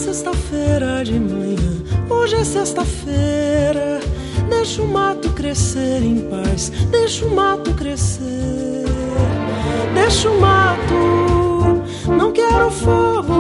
sexta-feira de manhã, hoje é sexta-feira. Deixa o mato crescer em paz, deixa o mato crescer. Deixa o mato, não quero fogo,